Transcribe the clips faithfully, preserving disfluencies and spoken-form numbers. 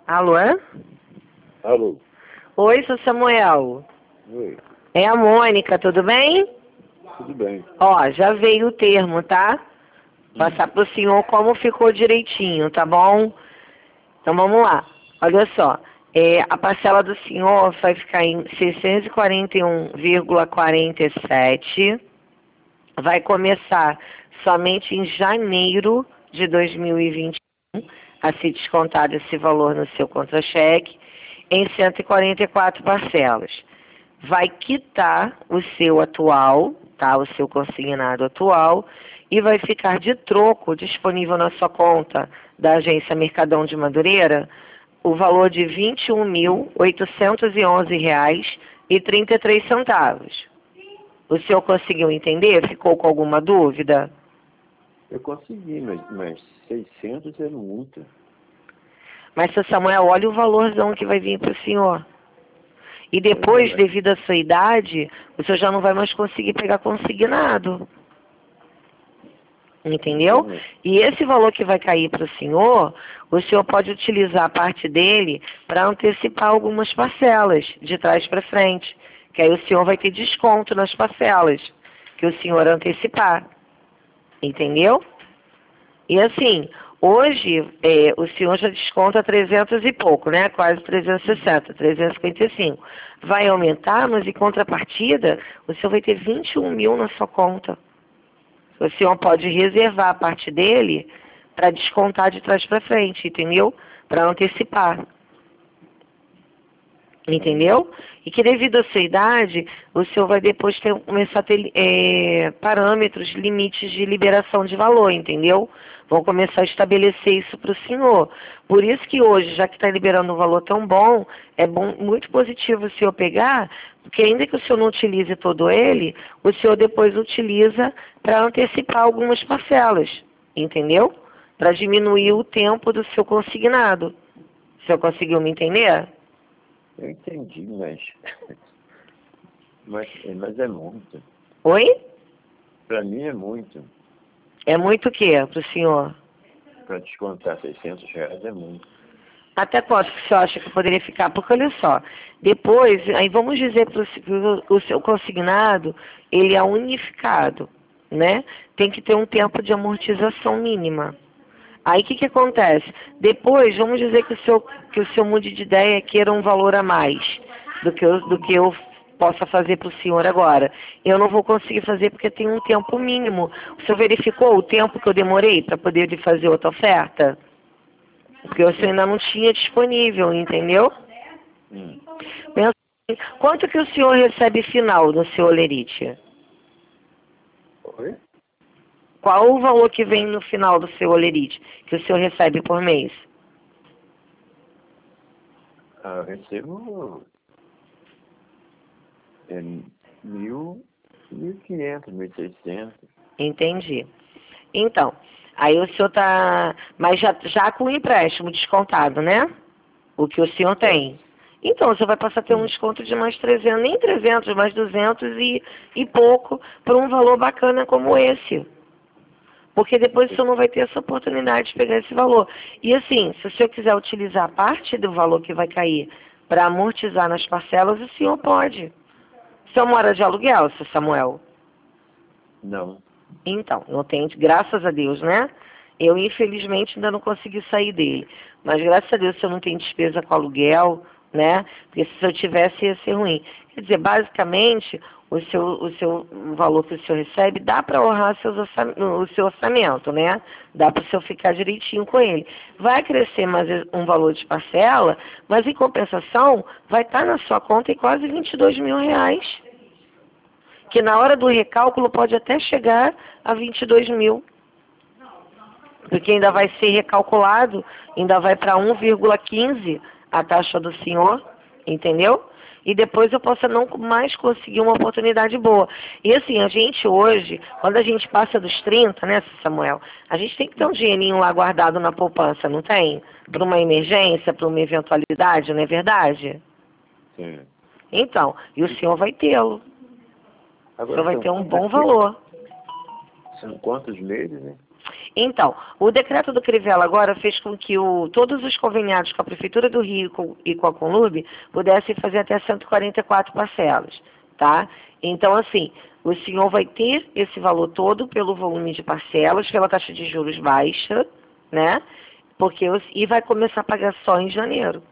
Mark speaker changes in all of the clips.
Speaker 1: Alô?
Speaker 2: Alô?
Speaker 1: Oi, seu Samuel.
Speaker 2: Oi,
Speaker 1: É a Mônica, tudo bem?
Speaker 2: tudo bem.
Speaker 1: Ó, já veio o termo, tá? Passar pro senhor como ficou direitinho, tá bom? Então vamos lá. Olha só. É, a parcela do senhor vai ficar em seiscentos e quarenta e um vírgula quarenta e sete. Vai começar somente em janeiro de dois mil e vinte e um a se descontar esse valor no seu contra-cheque em cento e quarenta e quatro parcelas. Vai quitar o seu atual, tá? O seu consignado atual e vai ficar de troco disponível na sua conta da agência Mercadão de Madureira o valor de vinte e um mil oitocentos e onze reais e trinta e três centavos. O senhor conseguiu entender? Ficou com alguma dúvida?
Speaker 2: Eu consegui, mas, mas seiscentos é muito.
Speaker 1: Mas, seu Samuel, olha o valorzão que vai vir para o senhor. E depois, devido à sua idade, o senhor já não vai mais conseguir pegar consignado. Entendeu? E esse valor que vai cair para o senhor, o senhor pode utilizar a parte dele para antecipar algumas parcelas, de trás para frente. Que aí o senhor vai ter desconto nas parcelas que o senhor antecipar. Entendeu? E assim, hoje é, o senhor já desconta trezentos e pouco, né? Quase trezentos e sessenta, trezentos e cinquenta e cinco. Vai aumentar, mas em contrapartida, o senhor vai ter vinte e um mil na sua conta. O senhor pode reservar a parte dele para descontar de trás para frente, entendeu? Para antecipar. Entendeu? E que devido à sua idade, o senhor vai depois ter, começar a ter é, parâmetros, limites de liberação de valor, entendeu? Vão começar a estabelecer isso para o senhor. Por isso que hoje, já que está liberando um valor tão bom, é bom, muito positivo o senhor pegar, porque ainda que o senhor não utilize todo ele, o senhor depois utiliza para antecipar algumas parcelas, entendeu? Para diminuir o tempo do seu consignado. O senhor conseguiu me entender?
Speaker 2: Eu entendi, mas, mas, mas é muito.
Speaker 1: Oi?
Speaker 2: Para mim é muito.
Speaker 1: É muito o quê para o senhor?
Speaker 2: Para descontar seiscentos reais é muito.
Speaker 1: Até quanto que o senhor acha que poderia ficar? Porque olha só, depois, aí vamos dizer para o seu consignado, ele é unificado, né? Tem que ter um tempo de amortização mínima. Aí o que, que acontece? Depois, vamos dizer que o seu, que o seu mude de ideia queira um valor a mais do que eu, do que eu possa fazer para o senhor agora. Eu não vou conseguir fazer porque tem um tempo mínimo. O senhor verificou o tempo que eu demorei para poder lhe fazer outra oferta? Porque o senhor ainda não tinha disponível, entendeu?
Speaker 2: Hum.
Speaker 1: Pensa assim, quanto que o senhor recebe final no seu olerite?
Speaker 2: Oi?
Speaker 1: Qual o valor que vem no final do seu olerite que o senhor recebe por mês?
Speaker 2: Ah, eu recebo é, mil, mil e quinhentos, mil e seiscentos.
Speaker 1: Entendi. Então, aí o senhor tá, mas já, já com o empréstimo descontado, né? O que o senhor tem. Então, você vai passar a ter um desconto de mais trezentos, nem trezentos, mais duzentos e, e pouco, por um valor bacana como esse. Porque depois o senhor não vai ter essa oportunidade de pegar esse valor. E assim, se o senhor quiser utilizar parte do valor que vai cair para amortizar nas parcelas, o senhor pode. O senhor mora de aluguel, seu Samuel?
Speaker 2: Não.
Speaker 1: Então, não tenho, graças a Deus, né? Eu, infelizmente, ainda não consegui sair dele. Mas, graças a Deus, se eu não tenho despesa com aluguel, né? Porque se eu tivesse, ia ser ruim. Quer dizer, basicamente, o seu, o seu o valor que o senhor recebe, dá para honrar seus orçam- o seu orçamento, né? Dá para o senhor ficar direitinho com ele. Vai crescer mais um valor de parcela, mas, em compensação, vai estar na sua conta em quase vinte e dois mil reais. Que na hora do recálculo pode até chegar a vinte e dois mil. Porque ainda vai ser recalculado, ainda vai para um vírgula quinze a taxa do senhor, entendeu? E depois eu possa não mais conseguir uma oportunidade boa. E assim, a gente hoje, quando a gente passa dos trinta, né, Samuel, a gente tem que ter um dinheirinho lá guardado na poupança, não tem? Para uma emergência, para uma eventualidade, não é verdade?
Speaker 2: Sim.
Speaker 1: Então, e o senhor vai tê-lo. O senhor
Speaker 2: Agora
Speaker 1: vai
Speaker 2: são
Speaker 1: ter um
Speaker 2: quantos,
Speaker 1: bom valor.
Speaker 2: são quantos meses, né?
Speaker 1: Então, o decreto do Crivella agora fez com que o, todos os conveniados com a Prefeitura do Rio com, e com a Conlube pudessem fazer até cento e quarenta e quatro parcelas, tá? Então, assim, o senhor vai ter esse valor todo pelo volume de parcelas, pela taxa de juros baixa, né? Porque, e vai começar a pagar só em janeiro.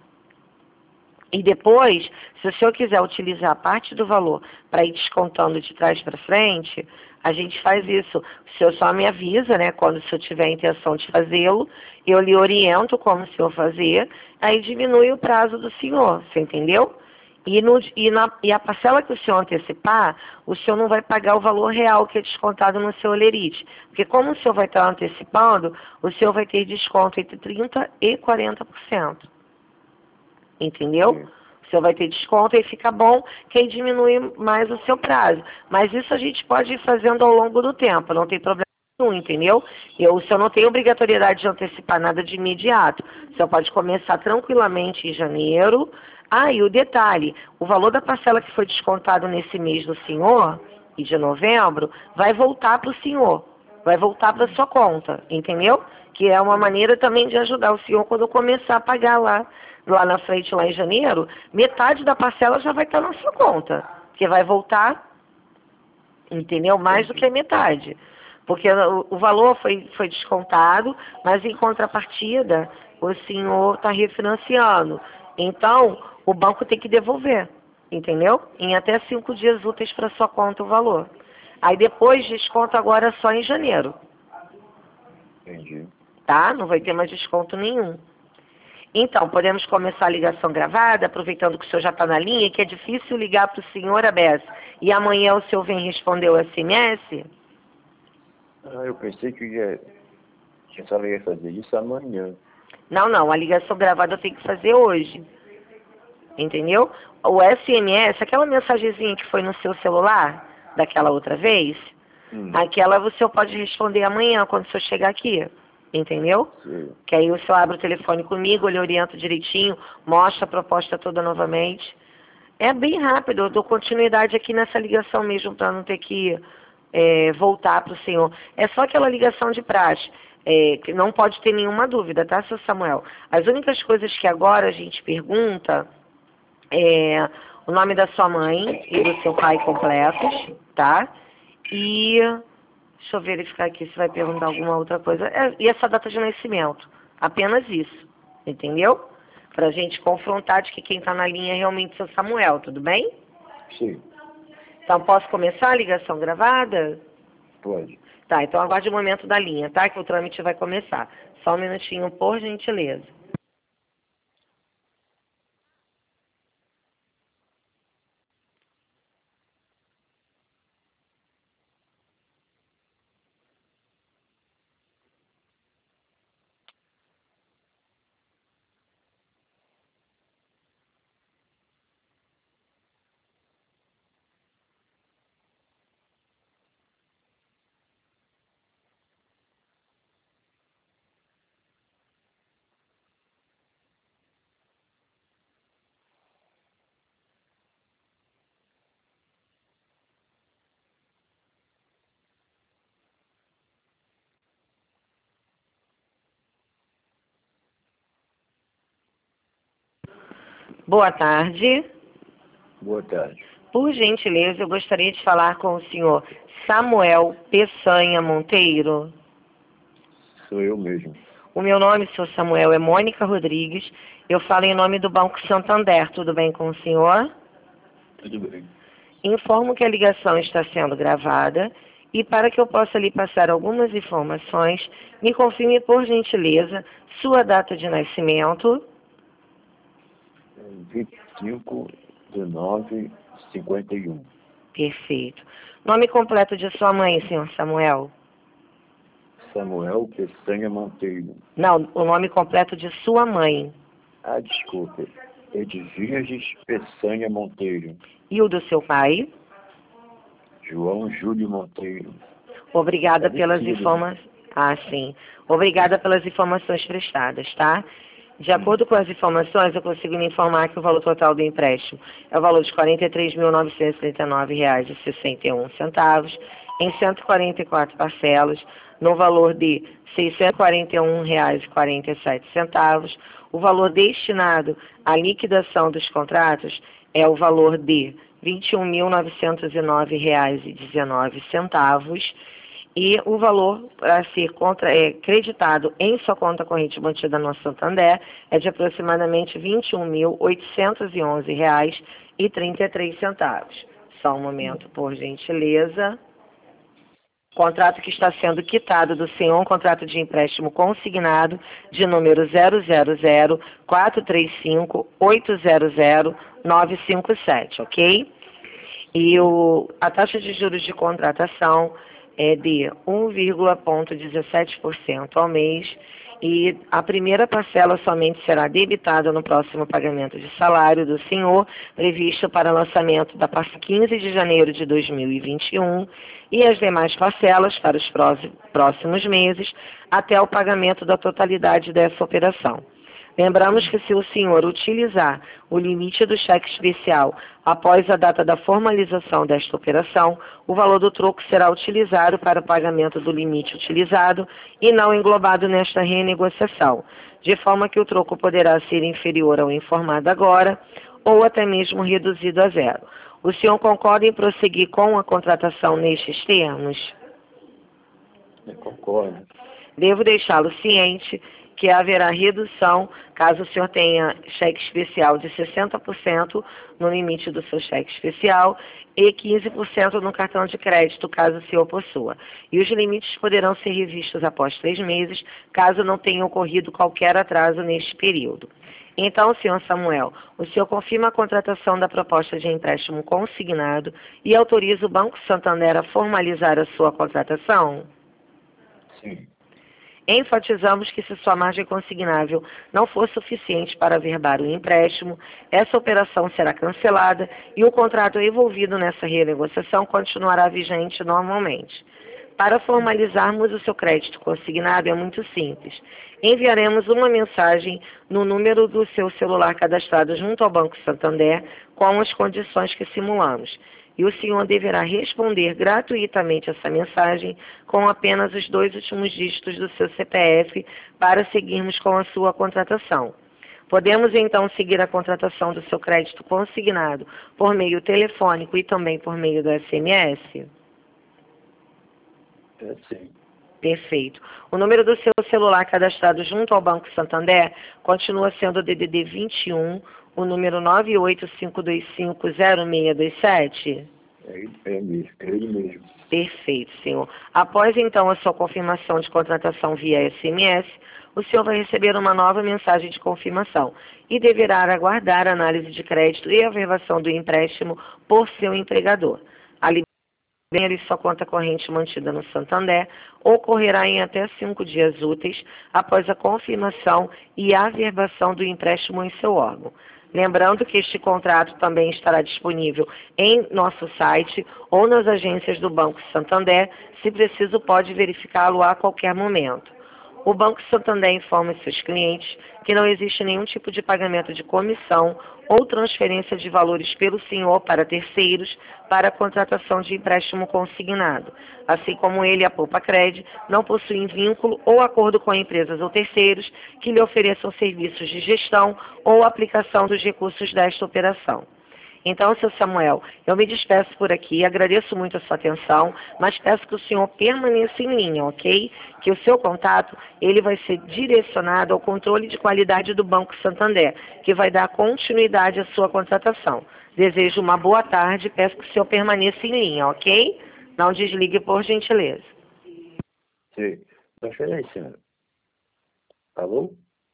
Speaker 1: E depois, se o senhor quiser utilizar parte do valor para ir descontando de trás para frente, a gente faz isso. O senhor só me avisa, né, quando o senhor tiver a intenção de fazê-lo, eu lhe oriento como o senhor fazer, aí diminui o prazo do senhor, você entendeu? E, no, e, na, e a parcela que o senhor antecipar, o senhor não vai pagar o valor real que é descontado no seu olerite. Porque como o senhor vai estar antecipando, o senhor vai ter desconto entre trinta por cento e quarenta por cento. Entendeu? Sim. O senhor vai ter desconto e fica bom, que aí diminui mais o seu prazo. Mas isso a gente pode ir fazendo ao longo do tempo, não tem problema nenhum, entendeu? Eu, o senhor não tem obrigatoriedade de antecipar nada de imediato. O senhor pode começar tranquilamente em janeiro. Ah, e o detalhe, o valor da parcela que foi descontado nesse mês do senhor, e de novembro, vai voltar para o senhor. Vai voltar para a sua conta, entendeu? Que é uma maneira também de ajudar o senhor quando começar a pagar lá, lá na frente, lá em janeiro, metade da parcela já vai estar na sua conta, que vai voltar, entendeu? Mais do que a metade. Porque o, o valor foi, foi descontado, mas em contrapartida, o senhor está refinanciando. Então, o banco tem que devolver, entendeu? Em até cinco dias úteis para sua conta o valor. Aí depois desconto agora só em janeiro.
Speaker 2: Entendi.
Speaker 1: Tá? Não vai ter mais desconto nenhum. Então, podemos começar a ligação gravada, aproveitando que o senhor já está na linha e que é difícil ligar para o senhor Abess. E amanhã o senhor vem responder o S M S?
Speaker 2: Ah, eu pensei que ia, que a senhora ia fazer isso amanhã.
Speaker 1: Não, não. A ligação gravada eu tenho que fazer hoje. Entendeu? O S M S, aquela mensagenzinha que foi no seu celular, daquela outra vez, hum. aquela o senhor pode responder amanhã, quando o senhor chegar aqui. Entendeu?
Speaker 2: Sim.
Speaker 1: Que aí o senhor abre o telefone comigo, ele orienta direitinho, mostra a proposta toda novamente. É bem rápido, eu dou continuidade aqui nessa ligação mesmo, para não ter que é, voltar para o senhor. É só aquela ligação de praxe, é, que não pode ter nenhuma dúvida, tá, seu Samuel? As únicas coisas que agora a gente pergunta é o nome da sua mãe e do seu pai completos, tá? E... deixa eu verificar aqui se vai perguntar alguma outra coisa. É, e essa data de nascimento. Apenas isso. Entendeu? Pra gente confrontar de que quem tá na linha é realmente o seu Samuel, tudo bem?
Speaker 2: Sim.
Speaker 1: Então, posso começar a ligação gravada?
Speaker 2: Pode.
Speaker 1: Tá, então aguarde o momento da linha, tá? Que o trâmite vai começar. Só um minutinho, por gentileza. Boa tarde.
Speaker 2: Boa tarde.
Speaker 1: Por gentileza, eu gostaria de falar com o senhor Samuel Peçanha Monteiro.
Speaker 2: Sou eu mesmo.
Speaker 1: O meu nome, senhor Samuel, é Mônica Rodrigues. Eu falo em nome do Banco Santander. Tudo bem com o senhor?
Speaker 2: Tudo bem.
Speaker 1: Informo que a ligação está sendo gravada e para que eu possa lhe passar algumas informações, me confirme, por gentileza, sua data de nascimento.
Speaker 2: vinte e cinco de nove de cinquenta e um.
Speaker 1: Perfeito. Nome completo de sua mãe, senhor Samuel?
Speaker 2: Samuel Peçanha Monteiro.
Speaker 1: Não, o nome completo de sua mãe.
Speaker 2: Ah, desculpa. Edvirges Peçanha Monteiro.
Speaker 1: E o do seu pai?
Speaker 2: João Júlio Monteiro.
Speaker 1: Obrigada
Speaker 2: É
Speaker 1: pelas informações. Ah, sim. Obrigada pelas informações prestadas, tá? De acordo com as informações, eu consigo lhe informar que o valor total do empréstimo é o valor de quarenta e três mil novecentos e trinta e nove reais e sessenta e um centavos, em cento e quarenta e quatro parcelas, no valor de seiscentos e quarenta e um reais e quarenta e sete centavos. O valor destinado à liquidação dos contratos é o valor de vinte e um mil novecentos e nove reais e dezenove centavos. E o valor a ser contra, é, creditado em sua conta corrente mantida no Santander é de aproximadamente vinte e um mil oitocentos e onze reais e trinta e três centavos. Só um momento, por gentileza. Contrato que está sendo quitado do senhor, um contrato de empréstimo consignado de número zero zero zero quatro três cinco oito zero zero nove cinco sete, ok? E o, a taxa de juros de contratação é de um vírgula dezessete por cento ao mês e a primeira parcela somente será debitada no próximo pagamento de salário do senhor, previsto para lançamento da parcela quinze de janeiro de dois mil e vinte e um e as demais parcelas para os próximos meses até o pagamento da totalidade dessa operação. Lembramos que se o senhor utilizar o limite do cheque especial após a data da formalização desta operação, o valor do troco será utilizado para o pagamento do limite utilizado e não englobado nesta renegociação, de forma que o troco poderá ser inferior ao informado agora ou até mesmo reduzido a zero. O senhor concorda em prosseguir com a contratação nestes termos?
Speaker 2: Eu concordo.
Speaker 1: Devo deixá-lo ciente que haverá redução caso o senhor tenha cheque especial de sessenta por cento no limite do seu cheque especial e quinze por cento no cartão de crédito, caso o senhor possua. E os limites poderão ser revistos após três meses, caso não tenha ocorrido qualquer atraso neste período. Então, senhor Samuel, o senhor confirma a contratação da proposta de empréstimo consignado e autoriza o Banco Santander a formalizar a sua contratação?
Speaker 2: Sim.
Speaker 1: Enfatizamos que se sua margem consignável não for suficiente para averbar o empréstimo, essa operação será cancelada e o contrato envolvido nessa renegociação continuará vigente normalmente. Para formalizarmos o seu crédito consignado é muito simples. Enviaremos uma mensagem no número do seu celular cadastrado junto ao Banco Santander com as condições que simulamos. E o senhor deverá responder gratuitamente essa mensagem com apenas os dois últimos dígitos do seu C P F para seguirmos com a sua contratação. Podemos então seguir a contratação do seu crédito consignado por meio telefônico e também por meio do S M S?
Speaker 2: É sim.
Speaker 1: Perfeito. O número do seu celular cadastrado junto ao Banco Santander continua sendo o D D D vinte e um, o número nove oito cinco dois cinco zero seis dois sete?
Speaker 2: É, é mesmo, é ele mesmo.
Speaker 1: Perfeito, senhor. Após, então, a sua confirmação de contratação via S M S, o senhor vai receber uma nova mensagem de confirmação e deverá aguardar a análise de crédito e a averbação do empréstimo por seu empregador. A liberação de sua conta corrente mantida no Santander ocorrerá em até cinco dias úteis após a confirmação e a averbação do empréstimo em seu órgão. Lembrando que este contrato também estará disponível em nosso site ou nas agências do Banco Santander. Se preciso, pode verificá-lo a qualquer momento. O Banco Santander informa seus clientes que não existe nenhum tipo de pagamento de comissão ou transferência de valores pelo senhor para terceiros para a contratação de empréstimo consignado. Assim como ele, a Poupa Cred, não possuem vínculo ou acordo com empresas ou terceiros que lhe ofereçam serviços de gestão ou aplicação dos recursos desta operação. Então, seu Samuel, eu me despeço por aqui, agradeço muito a sua atenção, mas peço que o senhor permaneça em linha, ok? Que o seu contato, ele vai ser direcionado ao controle de qualidade do Banco Santander, que vai dar continuidade à sua contratação. Desejo uma boa tarde e peço que o senhor permaneça em linha, ok? Não desligue, por gentileza.
Speaker 2: Sim. Transferência. Alô?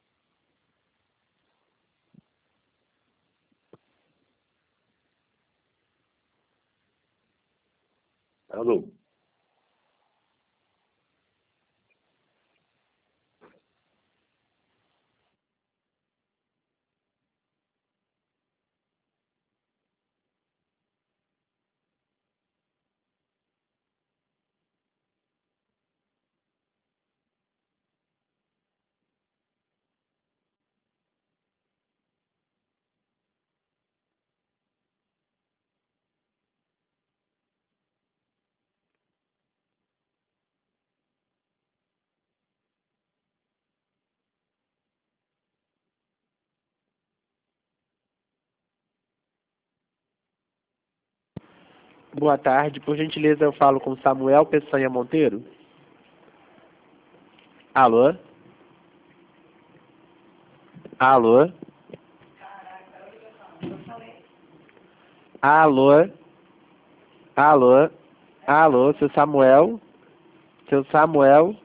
Speaker 2: Alô?
Speaker 3: Boa tarde, por gentileza eu falo com Samuel Peçanha Monteiro. Alô? Alô? Alô? Alô? Alô, seu Samuel? Seu Samuel?